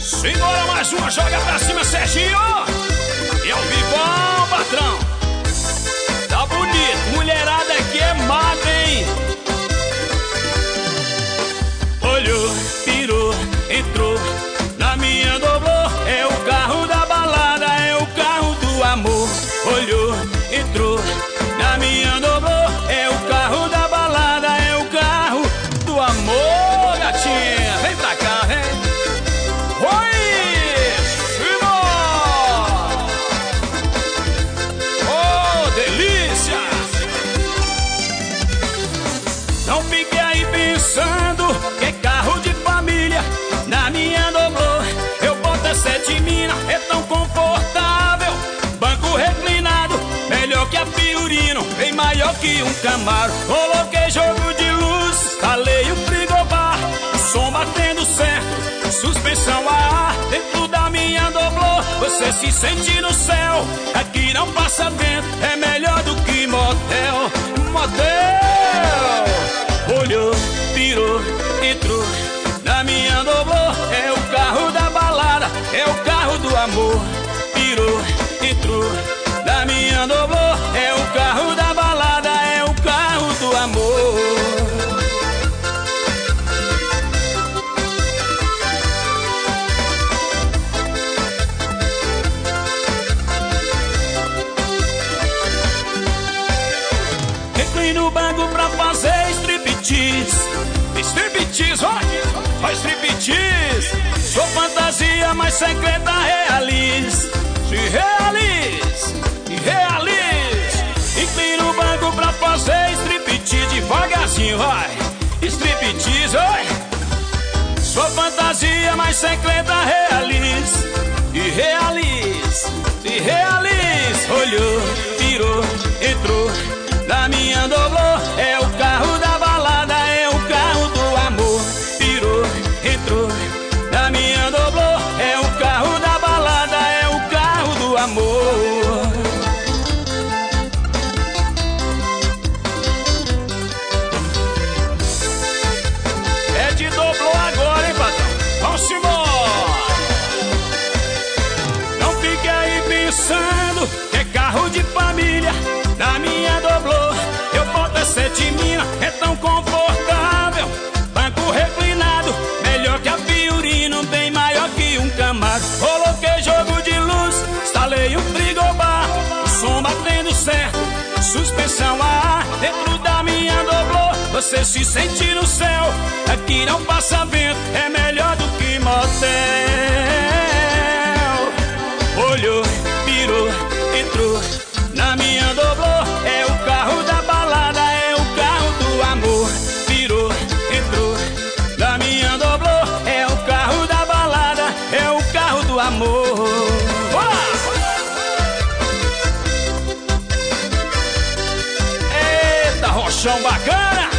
Simbora mais uma, joga pra cima, Serginho. E ao vivão, patrão. Tá bonito, mulherada aqui é mata, hein? Olhou, pirou, entrou na minha doblô. É o carro da balada, é o carro do amor. Olhou, entrou na minha doblô. É o carro da balada, é o carro do amor, gatinha. Vem pra cá, vem. Oi, Simão! Oh, delícia! Não fique aí pensando que é carro de família. Na minha doblô eu boto é 7 mina. É tão confortável, banco reclinado, melhor que a Fiorino, bem maior que um Camaro. Coloquei jogo de luz, instalei o frigobar, som batendo certo, suspensão a ar. Dentro da minha doblô você se sente no céu. Aqui não passa vento, é melhor do que motel. Motel! Olhou, pirou, entrou na minha doblô. É o carro da balada, é o carro do amor. Pirou, entrou na minha doblô. É o carro da balada, é o carro do amor. Reclino o banco pra fazer striptease. Striptease, ó, striptease. Sua fantasia mais secreta realize. Se realize, realize. Inclina o banco pra fazer striptease. Devagarzinho, vai. Striptease, oi. Sua fantasia mais secreta realize. E realize, se realize. Olhou, pirou, entrou na minha doblô. É o carro da balada, é o carro do amor. Pirou, entrou na minha doblô. É o carro da balada, é o carro do amor. É de doblô agora, hein, patrão? Vamos embora. Não fique aí pensando que é carro de família. Na minha doblô eu boto é 7 mina. É tão confortável, banco reclinado, melhor que a Fiorino, bem maior que um Camaro. Coloquei jogo de luz, instalei um frigobar, o som batendo certo, suspensão a ar. Dentro da minha doblô você se sente no céu. Aqui não passa vento, é melhor do que motel. Olhou, pirou, entrou na minha doblô. É o carro da balada, é o carro do amor. Pirou, entrou na minha doblô. É o carro da balada, é o carro do amor. Eita, rochão bacana!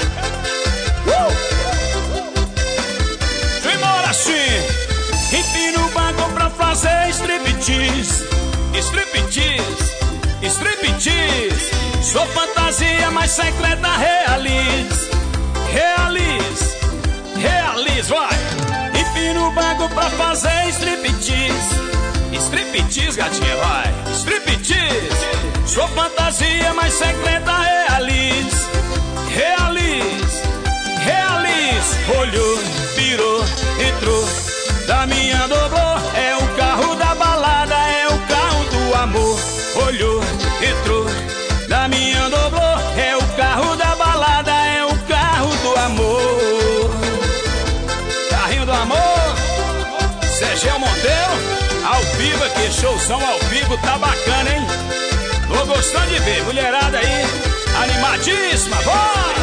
Simbora assim! Empina o banco pra fazer striptease. Striptease, striptease. Sua fantasia mais secreta realize. Realize, realize, vai. Empina o banco pra fazer striptease. Striptease, gatinha, vai. Striptease. Sua fantasia mais secreta realize. Realize, realize. Olhou, pirou, entrou da minha doblô. É o carro da balada, é o carro do amor. Olhou, entrou na minha doblô. É o carro da balada, é o carro do amor. Carrinho do amor, Serginho Monteiro, ao vivo aqui, showzão ao vivo, tá bacana, hein? Tô gostando de ver, mulherada aí, animadíssima, bora!